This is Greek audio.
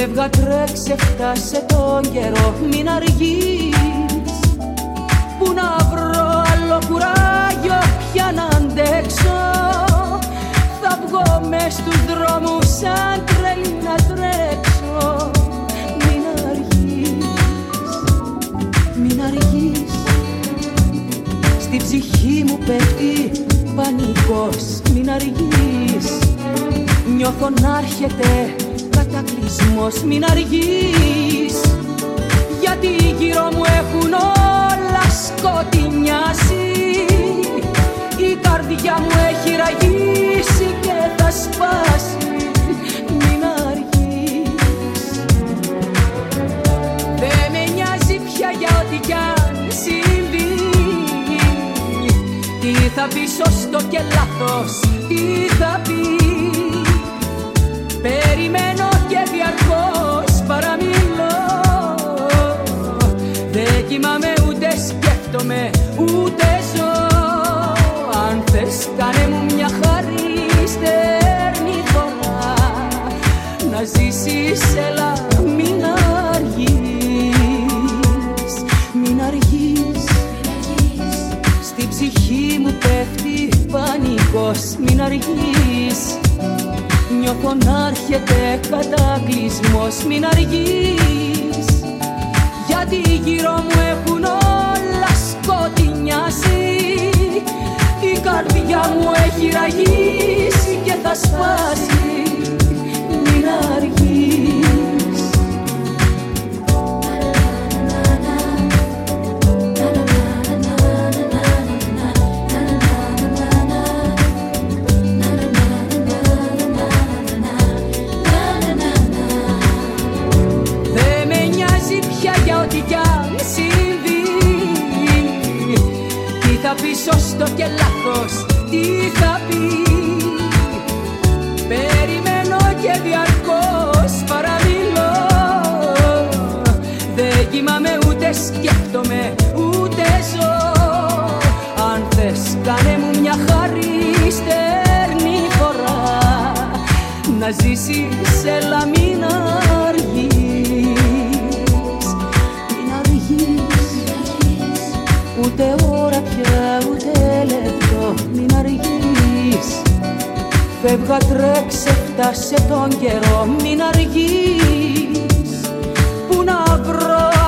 Φεύγα, τρέξε, φτάσε τον καιρό, μην αργείς. Πού να βρω άλλο κουράγιο πια να αντέξω. Θα βγω μες στους δρόμους σαν τρελή να τρέξω. Μην αργείς, μην αργείς. Στη ψυχή μου πέφτει πανικός, μην αργείς. Νιώθω να έρχεται κατακλυσμός, μην αργείς. Γιατί γύρω μου έχουν όλα σκοτεινιάσει. Η καρδιά μου έχει ραγίσει και θα σπάσει. Μην αργείς. Δεν με νοιάζει πια για ό,τι κι αν συμβεί. Τι θα πει σωστό και λάθος, τι θα πει. Περιμένω και διαρκώς παραμιλώ. Δεν κοιμάμαι ούτε σκέφτομαι ούτε ζω. Αν θες κάνε μου μια χαρή, στερνή φορά. Να ζήσεις, έλα, μην αργείς. Μην αργείς. Στη ψυχή μου πέφτει πανικός, μην αργείς. Νιώθω να έρχεται κατακλυσμός, μην αργείς. Γιατί γύρω μου έχουν όλα σκοτεινιάσει. Η καρδιά μου έχει ραγίσει και θα σπάσει. Μην αργείς. Ό,τι κι αν συμβεί. Τι θα πει σωστό και λάθος, τι θα πει. Περιμένω και διαρκώς παραμιλώ. Δεν κοιμάμαι ούτε σκέφτομαι ούτε ζω. Αν θες κάνε μου μια χαρή, στερνή φορά. Να ζήσεις, έλα, μην αργείς. Ούτε ώρα πια, ούτε λεπτό, μην αργείς. Φεύγα, τρέξε, φτάσε τον καιρό, μην αργείς. Πού να βρω